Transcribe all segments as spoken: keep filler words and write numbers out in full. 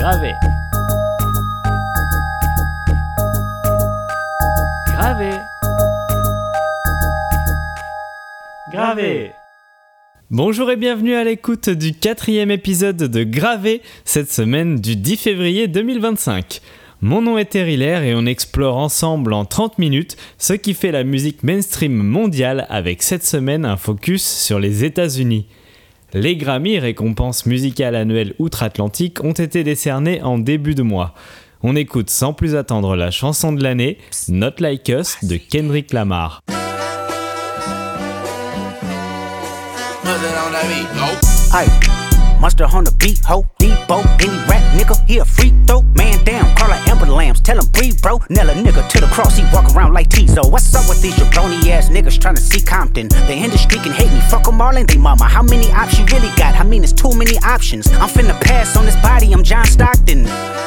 Gravé. Gravé. Gravé. Bonjour et bienvenue à l'écoute du quatrième épisode de Gravé, cette semaine du dix février deux mille vingt-cinq. Mon nom est Terry Lair et on explore ensemble en trente minutes ce qui fait la musique mainstream mondiale avec cette semaine un focus sur les États-Unis. Les Grammy, récompenses musicales annuelles outre-Atlantique, ont été décernés en début de mois. On écoute sans plus attendre la chanson de l'année, Not Like Us de Kendrick Lamar. Ay, Mustard on the beat, ho, Debo, any rap nigga, he a freak throw, man down, call her Amber Lambs, tell him breathe bro, nail a nigga to the cross, he walk around like Tizo. What's up with these jabroni ass niggas tryna see Compton? The industry can hate me, fuck them all and they mama. How many options you really got? I mean, it's too many options. I'm finna pass on this body, I'm John Stockton.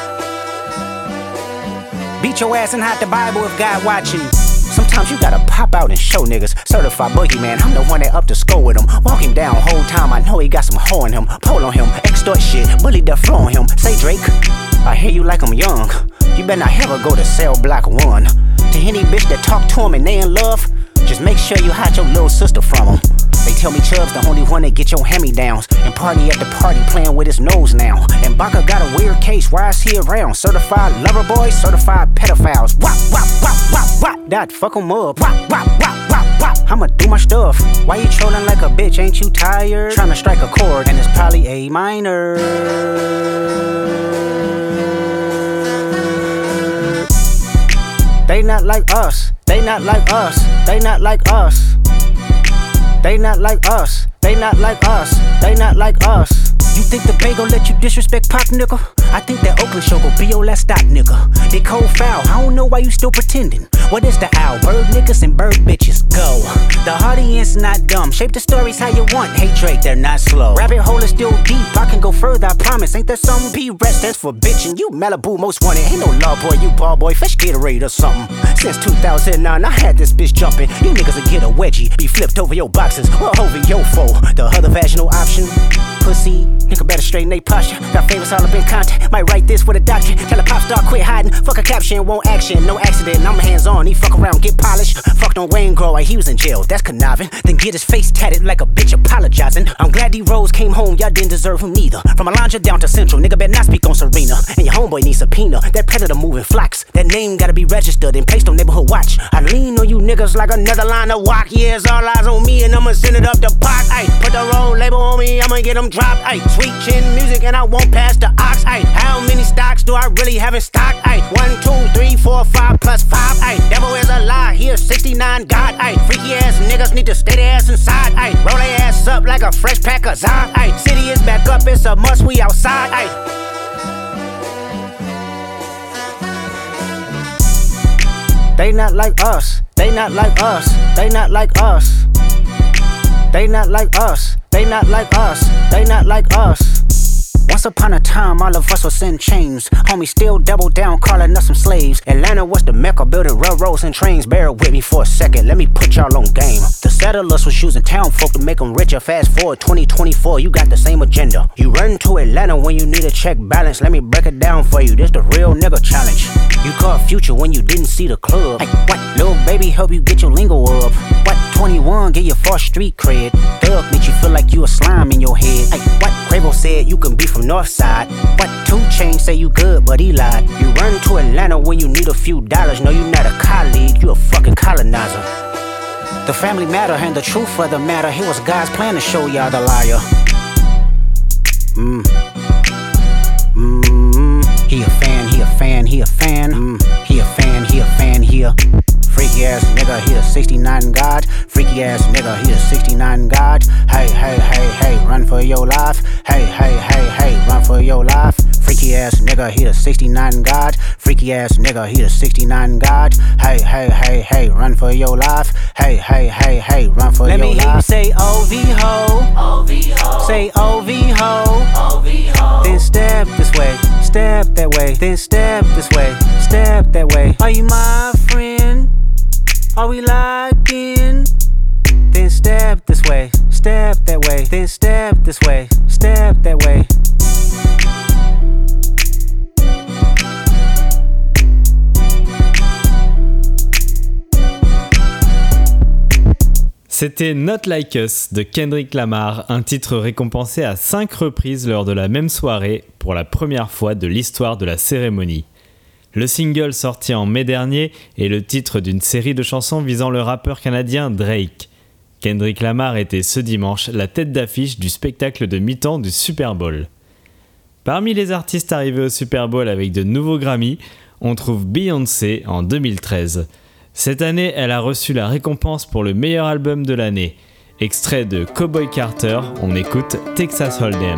Beat your ass and hide the Bible if God watching. Sometimes you gotta pop out and show niggas. Certified boogeyman, I'm the one that up the score with him. Walk him down whole time, I know he got some hoe in him. Pull on him, extort shit, bully the flow on him. Say Drake, I hear you like I'm young. You better not ever go to cell block one. To any bitch that talk to him and they in love, just make sure you hide your little sister from him. They tell me Chubb's the only one that get your hand-me-downs and party at the party playing with his nose now. And Baka got a weird case, why is he around? Certified lover boys, certified pedophiles. Wop, wop, wop, wop, wop. That fuck em up. Wop, wop, wop, wop, wop. I'ma do my stuff. Why you trolling like a bitch? Ain't you tired? Tryna strike a chord and it's probably A minor. They not like us. They not like us. They not like us. They not like us, they not like us, they not like us. You think the Bay gon' let you disrespect Pop, nigga? I think that Oakland show gon' be your last stop, nigga. They cold foul, I don't know why you still pretending. What is the owl? Bird niggas and bird bitches, go. The audience not dumb, shape the stories how you want. Hey Drake, they're not slow. Rabbit hole is still deep, I can go further, I promise. Ain't that something? P-Rest stands for bitchin'. You Malibu most wanted, ain't no law boy, you ball boy. Fish Gatorade or something. Since two thousand nine, I had this bitch jumping. You niggas will get a wedgie, be flipped over your boxes, or over your foe. The other vaginal option, pussy. Nigga better straighten they posture. Got famous all up in contact. Might write this with a doctor. Tell a pop star quit hiding. Fuck a caption, won't action. No accident, I'm hands on. He fuck around, get polished. Fucked on Wayne Grower, he was in jail. That's conniving. Then get his face tatted like a bitch apologizing. I'm glad D-Rose came home, y'all didn't deserve him neither. From Alondra down to Central, nigga better not speak on Serena. And your homeboy needs subpoena. That predator moving flocks. That name gotta be registered and placed on neighborhood watch. I lean on you niggas like another line of walk. Yeah, it's all eyes on me and I'ma send it up the pot. Ay, put the road label on me, I'ma get them dropped. Ay, sweet chin music and I won't pass the ox. Ay, how many stocks do I really have in stock? Ay, one, two, three, four, five plus five. Ay, devil is a lie, he is sixty-nine God. Ay, freaky ass niggas need to stay their ass inside. Ay, roll their ass up like a fresh pack of Zod. Ay, city is back up, it's a must, we outside. Ay. They not like us, they not like us, they not like us. They not like us, they not like us, they not like us. Once upon a time, all of us was in chains. Homie still double down, calling us some slaves. Atlanta was the mecca, building railroads and trains. Bear with me for a second, let me put y'all on game. The settlers was using town folk to make them richer. Fast forward twenty twenty-four, you got the same agenda. You run to Atlanta when you need a check balance. Let me break it down for you, this the real nigga challenge. You caught Future when you didn't see the club. Hey, what? Lil' baby help you get your lingo up. What? twenty-one, get your false street cred. Thug make you feel like you a slime in your head. Hey, what? Quavo said you can be from Northside. What? two Chainz say you good, but he lied. You run to Atlanta when you need a few dollars. No, you not a colleague, you a fucking colonizer. The family matter and the truth of the matter. It was God's plan to show y'all the liar. Mmm. Mmm. He a fan, he a fan, he a fan. Mm. He a fan, he a fan, he a freaky ass nigga, he a sixty-nine God. Freaky ass nigga, he a sixty-nine God. Hey, hey, hey, hey, run for your life. Hey, hey, hey, hey, run for your life. Freaky ass nigga, he a sixty-nine God. Freaky ass nigga, he a sixty-nine God. Hey, hey, hey, hey, run for your life. Hey, hey, hey, hey, run for Let your life. Let me hear you say O V ho. O V ho. Say O V ho. O V ho. Then step this way, step that way. Then step this way, step that way. Are you my friend? Are we locked in? Then step this way, step that way. Then step this way, step that way. C'était Not Like Us de Kendrick Lamar, un titre récompensé à cinq reprises lors de la même soirée pour la première fois de l'histoire de la cérémonie. Le single sorti en mai dernier est le titre d'une série de chansons visant le rappeur canadien Drake. Kendrick Lamar était ce dimanche la tête d'affiche du spectacle de mi-temps du Super Bowl. Parmi les artistes arrivés au Super Bowl avec de nouveaux Grammy, on trouve Beyoncé en deux mille treize. Cette année, elle a reçu la récompense pour le meilleur album de l'année. Extrait de Cowboy Carter, on écoute Texas Hold'em.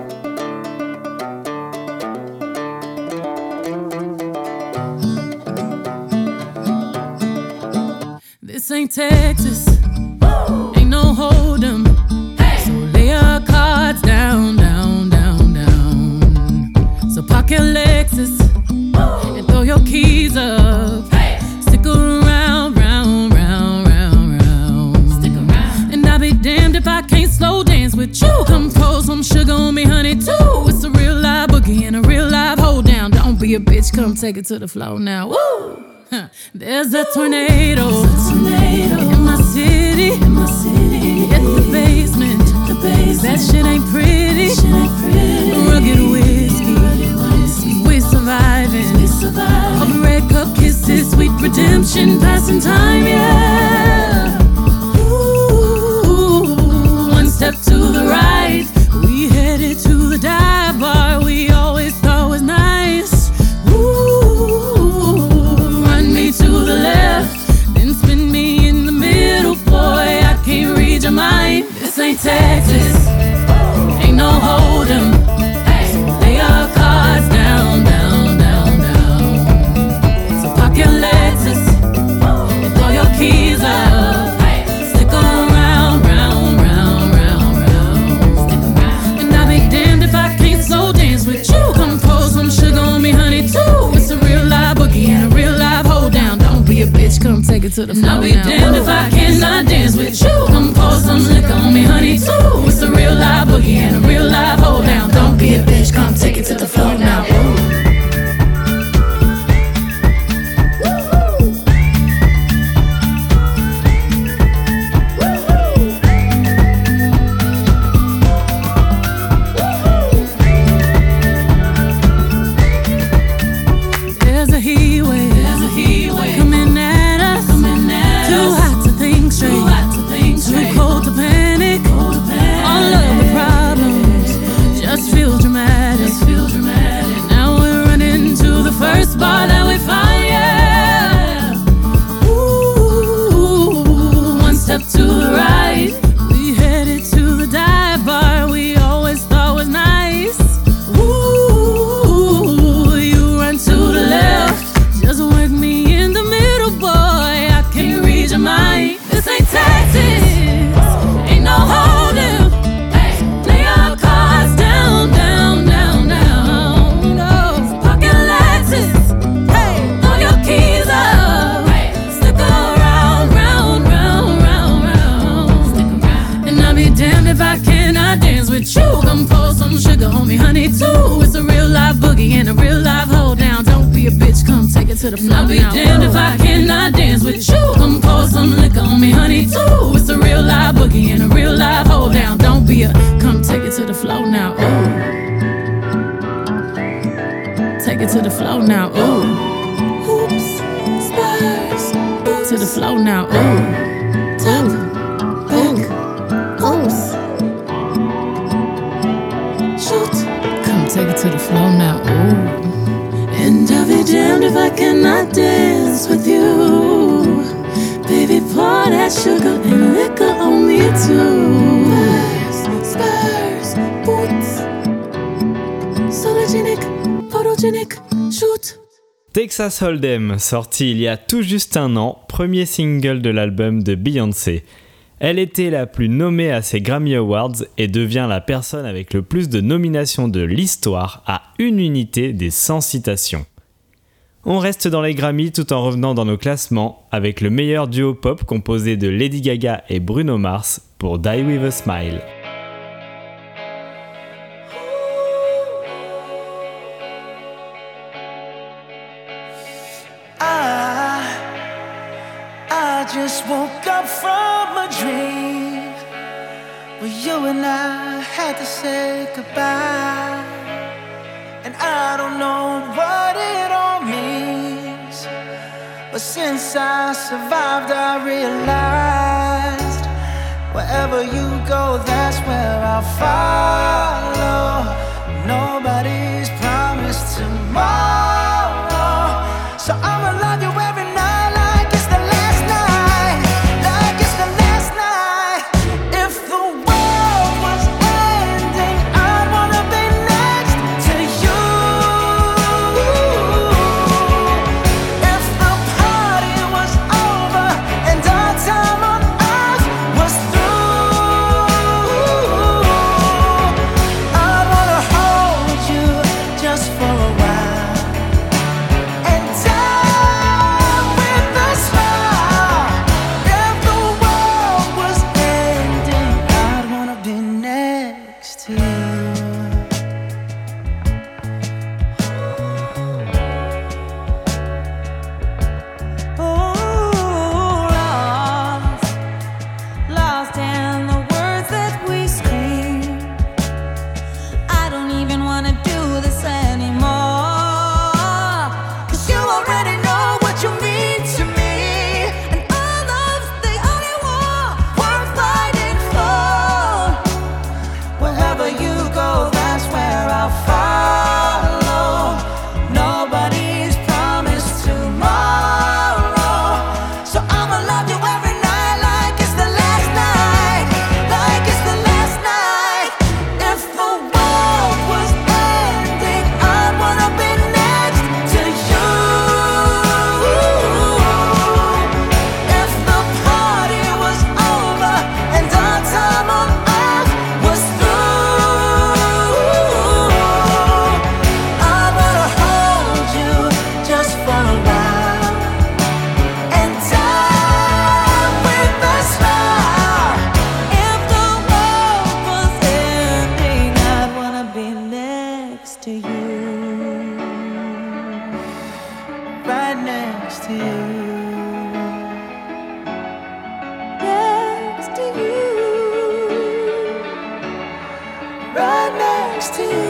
This ain't Texas, ain't no hold'em. So lay your cards down, down, down, down. So park your Lexus and throw your keys up. Stick around, round, round, round, round. Stick around. And I'll be damned if I can't slow dance with you. Come pour some sugar on me, honey, too. It's a real live boogie and a real live hold down. Don't be a bitch, come take it to the floor now. Woo! Huh. There's a tornado, There's a tornado in my city, in my city. Hit the basement, the basement. That shit ain't pretty, shit ain't pretty. Rugged whiskey, rugged whiskey. We surviving, we surviving. All the red cup kisses, sweet redemption, passing time, yeah. Ooh, one step to the right, we headed to the dive bar we always thought was nice. Ooh, run me to the left, then spin me in the middle, boy, I can't read your mind. This ain't Texas, ain't no hold'em. Lay your cards down, down, down, down. So park your Lexus and throw your keys up. Stick around, round, round, round, round. And I'll be damned if I can't slow dance with you. Come pour some sugar on me, honey, too. It's a real live boogie and a real live hold down. Don't be a bitch, come take it to the floor. I'll be now. Damned if I cannot dance with you. Come pour some liquor on me, honey, too. It's a real live boogie and a real live hold down. Don't be a bitch, come take it to the floor now. There's a heat wave, there's a heat wave coming at us, coming at too us. Hot to think straight, too hot to think straight, too cold to panic, cold to panic. All of the problems just feel dramatic, just feel dramatic. Now we're running to the first bar that we find, yeah. Ooh, one step to the right, we headed to the dive bar we always thought was nice. Ooh, you run to the left, just work me in the middle, boy, I can't read your mind. This ain't Texas, ain't no hold'em. Lay your cards down, down, down, down. No, park your Lexus, throw your keys up. Stick around, round, round, round, round. And I'll be damned if I cannot dance with you. Come pour some sugar on me, honey, too. It's a real live boogie and a real live hold down. Don't be a bitch, come take it to the floor. I'll be now. Damned if I cannot dance with you. Come pour some liquor on me, honey, too. It's a real live boogie and a real live hold down. Don't be a, come take it to the floor now. Ooh, take it to the floor now. Ooh, hoops, spurs, boots to the floor now. Ooh, top, back, pose, shoot. Come take it to the floor now. Ooh. And I'll be damned if I cannot dance with you. Baby, pour that sugar and liquor on me too. Spurs, spurs, boots, sologenic, photogenic, shoot. Texas Hold'em, sorti il y a tout juste un an, premier single de l'album de Beyoncé. Elle était la plus nommée à ses Grammy Awards et devient la personne avec le plus de nominations de l'histoire à une unité des cent citations. On reste dans les Grammy tout en revenant dans nos classements avec le meilleur duo pop composé de Lady Gaga et Bruno Mars pour Die With A Smile. I, I just woke up from a dream where you and I had to say goodbye. And I don't know what it all means, but since I survived I realized wherever you go, that's where I'll follow. Nobody's promised tomorrow, so I'ma love you every night like it's the last night, like it's the last night. If the world was ending, I'd wanna be next to you. If the party was over and our time on earth was through, I'd wanna hold you just for a while and die with a smile. If the world was ending, I'd wanna be next to you. Oh, lost, lost in the words that we scream. I don't even wanna do this anymore, 'cause you already know what you mean to me, and our love's the only war worth fighting for. Wherever you go, that's where I'll follow. Nobody's promised tomorrow, so I'ma love you every night like it's the last night, like it's the last night. If the world was ending, I'd wanna be next to you. If the party was over and our time on earth was through, I wanna hold you just for a while and die with a smile. If the world was ending, I'd wanna be next to you. Right next to you. Next to you. Right next to you.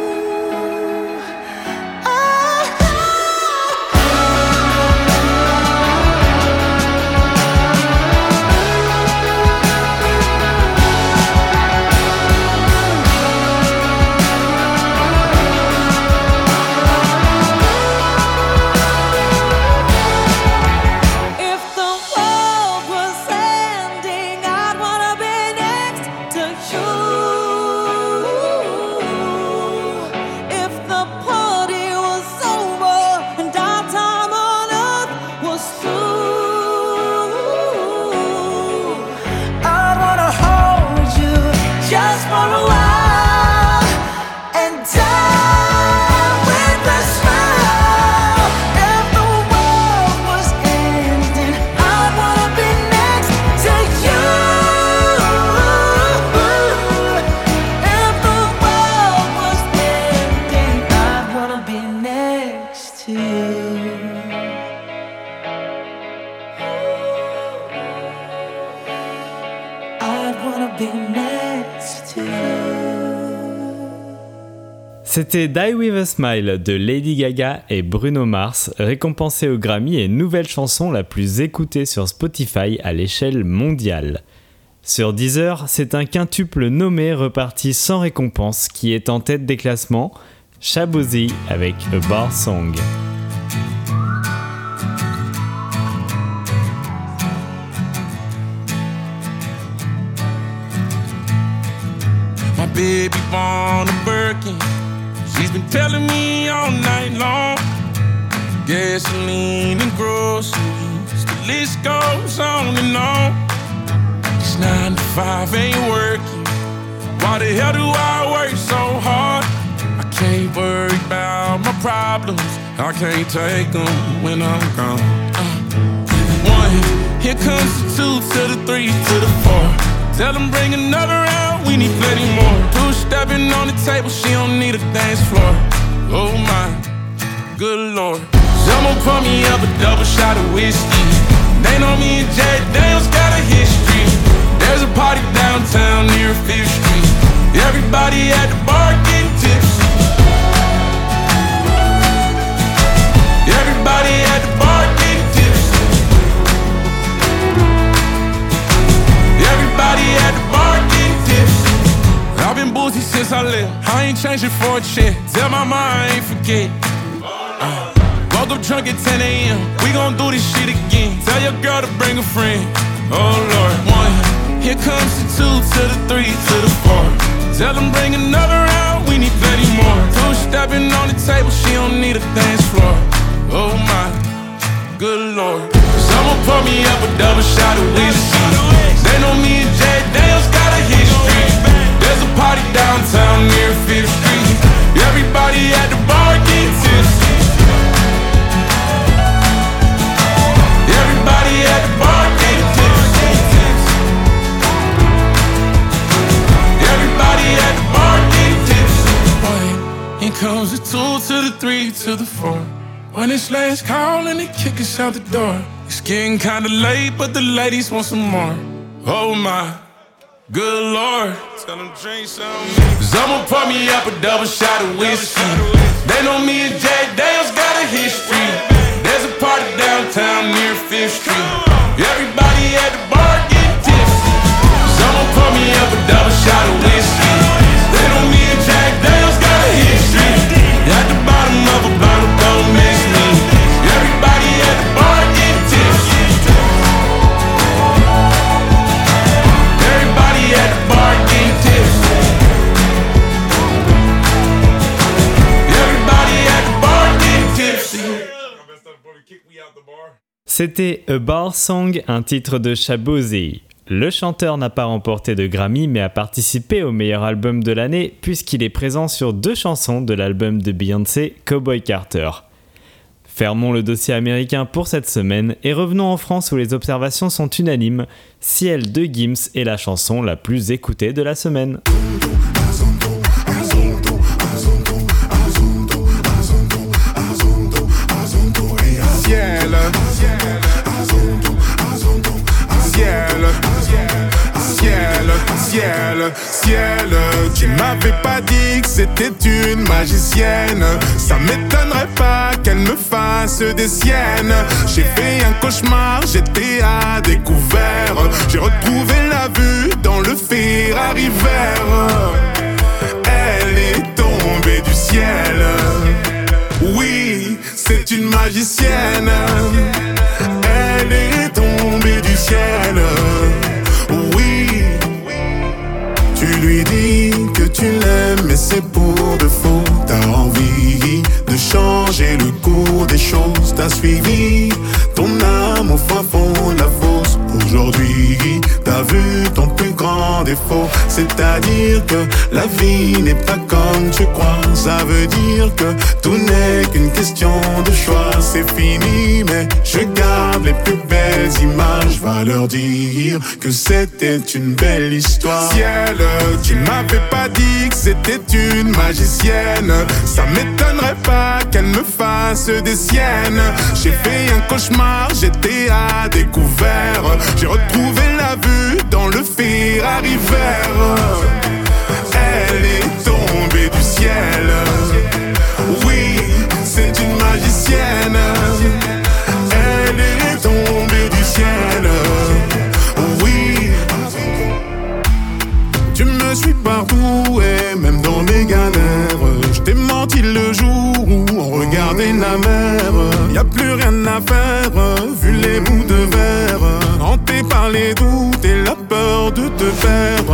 If the world was ending, I'd wanna be next to you. If the party was over and our time on earth was through, I wanna hold you just for a while and die with a smile. If the world was ending, I'd wanna be next to you. If the world was ending, I'd wanna be next to you. I'd wanna be next to you. C'était Die With A Smile de Lady Gaga et Bruno Mars, récompensé au Grammy et nouvelle chanson la plus écoutée sur Spotify à l'échelle mondiale. Sur Deezer, c'est un quintuple nommé reparti sans récompense qui est en tête des classements, Shabozy avec A Bar Song. My baby born a Birkin. She's been telling me all night long. Gasoline and groceries, the list goes on and on. This nine to five ain't working. Why the hell do I work so hard? I can't worry about my problems. I can't take them when I'm gone. Uh, one, here comes the two to the three to the four. Tell them bring another round, we need plenty more. Two stepping on the table, she don't need a dance floor. Oh my, good lord. Someone pour me up a double shot of whiskey. They know me and Jack Daniels got a history. There's a party downtown near Fifth Street. Everybody at the bar getting tipsy. Everybody at the bar getting tipsy. Everybody at the bar getting tipsy. I've been boozy since I left. I ain't changing for a check. Tell my mom I ain't forget. Uh, woke up drunk at ten a.m. We gon' do this shit again. Tell your girl to bring a friend. Oh Lord, one. Here comes the two to the three to the four. Tell them bring another round. We need plenty more. Two stepping on the table. She don't need a dance floor. Oh my, good Lord. Someone pour me up a double shot of whiskey. They know me and Jack Daniels got a history. There's a party downtown near Fifth Street. Everybody at the bar getting tipsy. Everybody at the bar getting tipsy. Everybody at the bar getting tipsy. Boy, here comes the two to the three to the four. When it's last call and they kick us out the door. It's getting kinda late, but the ladies want some more. Oh my, good Lord. Tell them drink some. Someone pour me up a double shot of whiskey. They know me and Jack Daniels got a history. There's a party downtown near Fifth Street. Everybody at the bar getting tipsy. Someone pour me up a double shot of whiskey. They know me and Jack Daniels got a history. At the bottom of a bottle, don't mix me. Everybody at the bar getting tipsy. Everybody at the bar getting tipsy. Everybody at the bar getting tipsy. C'était A Bar Song, un titre de Shaboozey. Le chanteur n'a pas remporté de Grammy mais a participé au meilleur album de l'année puisqu'il est présent sur deux chansons de l'album de Beyoncé, Cowboy Carter. Fermons le dossier américain pour cette semaine et revenons en France où les observations sont unanimes. Ciel de Gims est la chanson la plus écoutée de la semaine. Ciel, ciel, ciel, ciel, tu m'avais pas dit que c'était une magicienne. Ça m'étonnerait pas qu'elle me fasse des siennes. J'ai fait un cauchemar, j'étais à découvert. J'ai retrouvé la vue dans le Ferrari vert. Elle est tombée du ciel. Oui, c'est une magicienne. Elle est tombée du ciel. Oui, tu lui dis que tu l'aimes, mais c'est pour de faux. T'as envie de changer le cours des choses. T'as suivi ton âme au fin fond de la fosse. Aujourd'hui, t'as vu ton plus grand défaut. C'est-à-dire que la vie n'est pas comme tu crois. Ça veut dire que tout n'est qu'une question de choix. C'est fini, mais je garde les plus belles images. Va leur dire que c'était une belle histoire. Ciel, tu m'avais pas dit que c'était une magicienne. Ça m'étonnerait pas qu'elle me fasse des siennes. J'ai fait un cauchemar, j'étais à découvert. J'ai retrouvé la vue dans le Ferrari vert. Elle est tombée du ciel. Oui, c'est une magicienne. Elle est tombée du ciel. Oui, tu me suis partout et même dans mes galères. Je t'ai menti le jour où on regardait la mer. Y'a plus rien à faire, vu les bouts de verre. Hanté par les doutes et la peur de te perdre.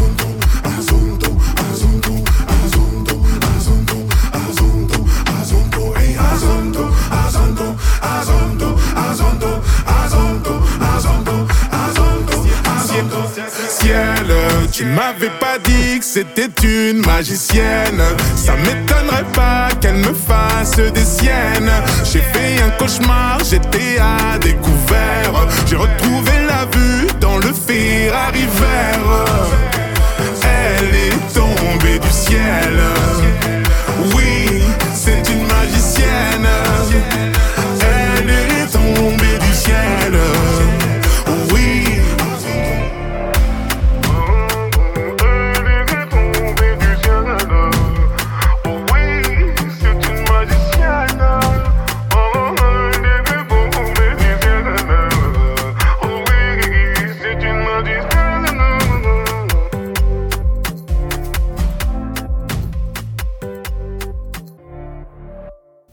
Ciel, tu m'avais pas dit que c'était une magicienne. Ça m'étonnerait pas qu'elle me fasse des siennes. J'ai fait un cauchemar, j'étais à découvert. J'ai retrouvé la vue dans le Ferrari vert. Elle est tombée du ciel. Oui, c'est une magicienne. Elle est tombée du ciel.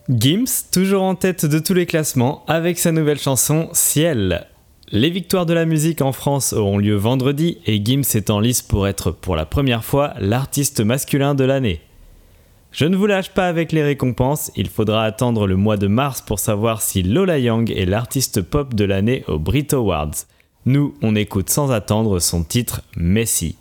Gims, toujours en tête de tous les classements, avec sa nouvelle chanson Ciel. Les victoires de la musique en France auront lieu vendredi et Gims est en lice pour être pour la première fois l'artiste masculin de l'année. Je ne vous lâche pas avec les récompenses, il faudra attendre le mois de mars pour savoir si Lola Young est l'artiste pop de l'année aux Brit Awards. Nous, on écoute sans attendre son titre Messi.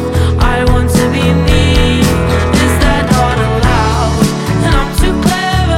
Is that not allowed? And I'm too clever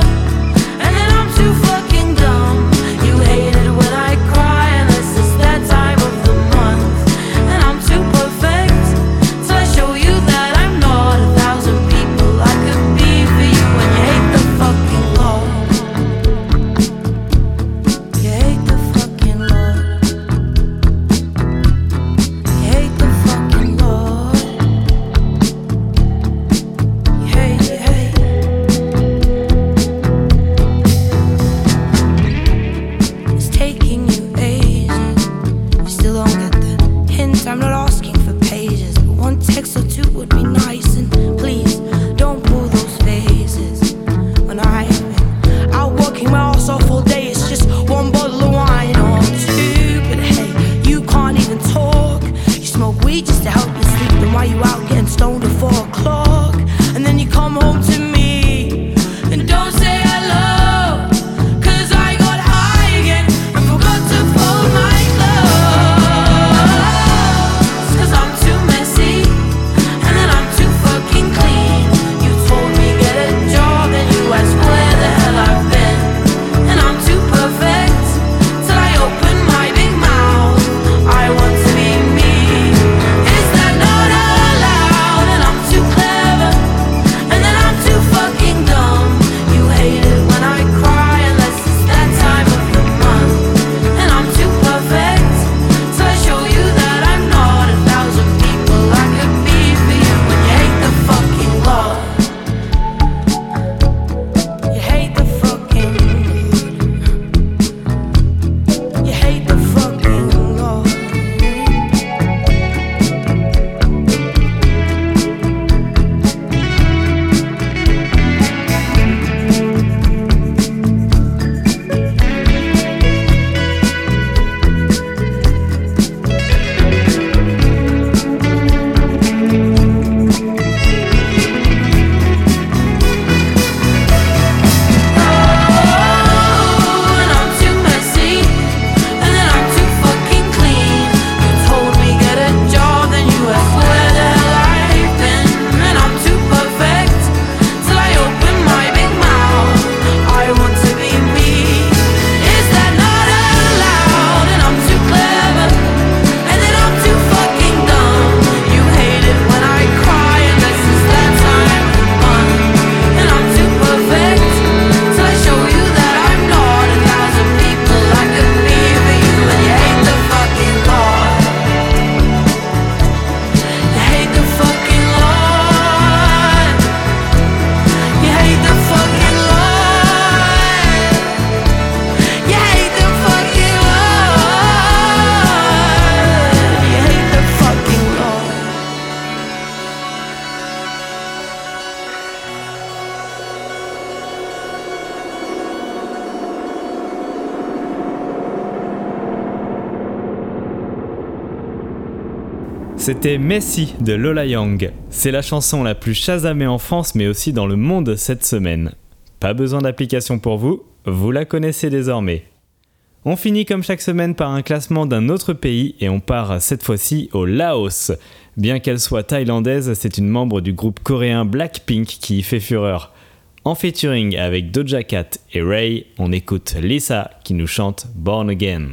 C'était Messi de Lola Young. C'est la chanson la plus chasamée en France mais aussi dans le monde cette semaine. Pas besoin d'application pour vous, vous la connaissez désormais. On finit comme chaque semaine par un classement d'un autre pays et on part cette fois-ci au Laos. Bien qu'elle soit thaïlandaise, c'est une membre du groupe coréen Blackpink qui y fait fureur. En featuring avec Doja Cat et Ray, on écoute Lisa qui nous chante Born Again.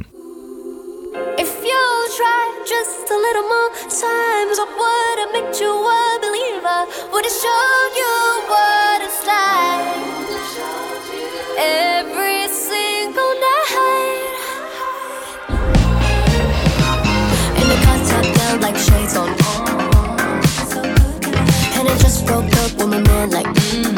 Just a little more times I would have made you a believer. Would have showed you what it's like every single night. And the car top down like shades on. And I just broke up with my man like mm.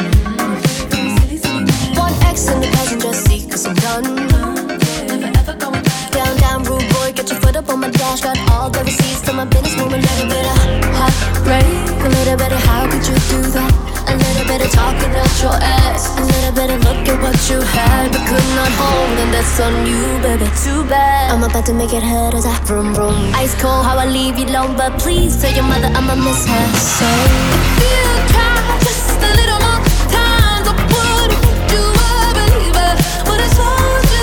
One X in the passenger seat cause I'm done. Down, down, rude boy, get your foot up on my dash. Got all the receipts to my business woman. A little bit of heartbreak, a little bit of how could you do that? A little bit of talking out your ass, a little bit of look at what you had but could not hold, and that's on you, baby. Too bad. I'm about to make it hurt as I vroom vroom. Ice cold, how I leave you alone, but please tell your mother I'ma miss her. So if you try just a little more times, I would've made you a believer. Would've told you.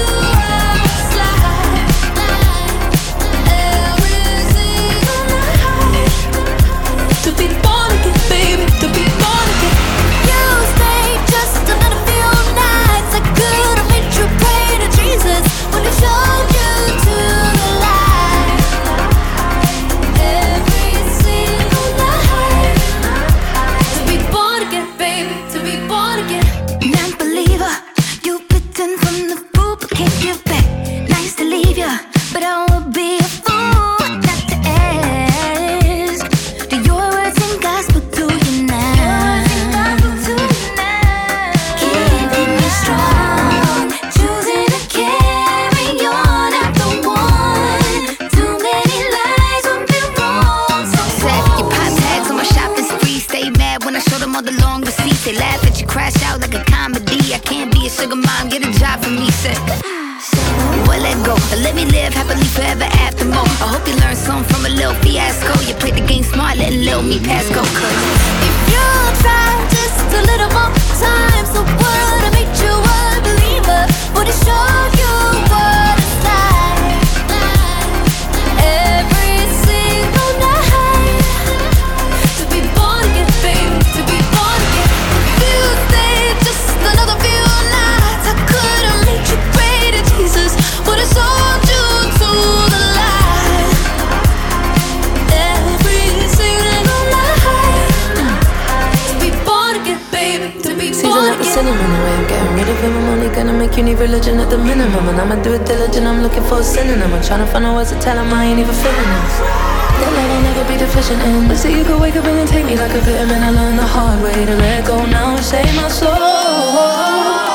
Tryna find out what's to tell him I ain't even feeling this. That love I'll never be deficient in. But see you could wake up and then take me like a vitamin. I learned the hard way to let go now and save my soul.